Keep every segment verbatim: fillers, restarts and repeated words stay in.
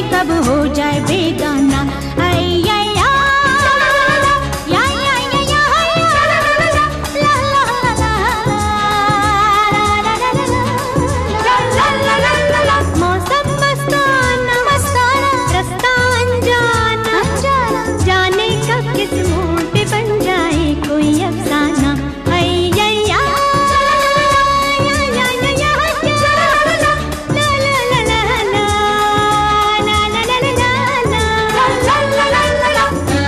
कब हो जाए बेगाना। ऐया या या या या या ला ला ला ला ला। मौसम मस्ताना मस्ताना, रास्ता अनजाना अनजाना, जाने कब किस मोड़ पे बन जाए कोई अफसाना। ऐया या या या या या ला ला ला ला ला ला ला ला ला ला ला ला ला ला।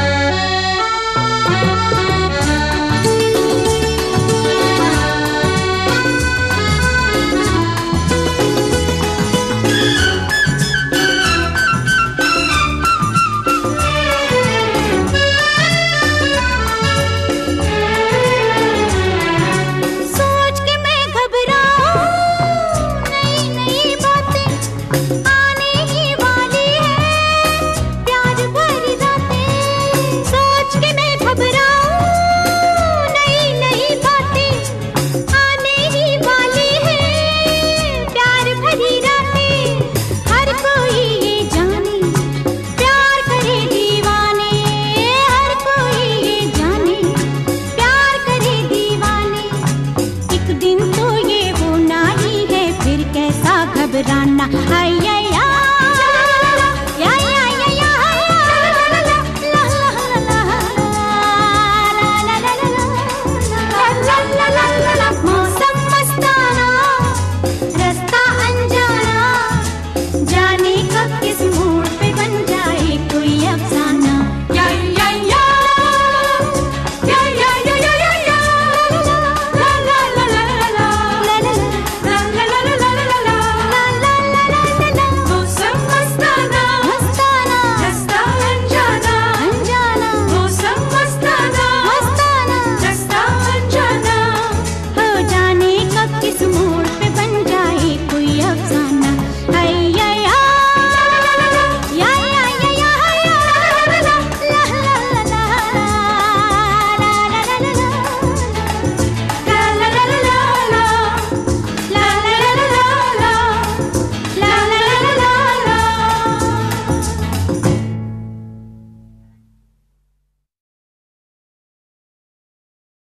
सोच के मैं घबराऊं, नई नई बातें आने ही वाली है, प्यार भरी रातें। सोच के मैं घबराऊं, नई नई बातें आने ही वाली है, प्यार भरी रातें। हर कोई ये जाने प्यार करे दीवाने, हर कोई ये जाने प्यार करे दीवाने। एक दिन तो ये होना ही है, फिर कैसा घबराना। हाय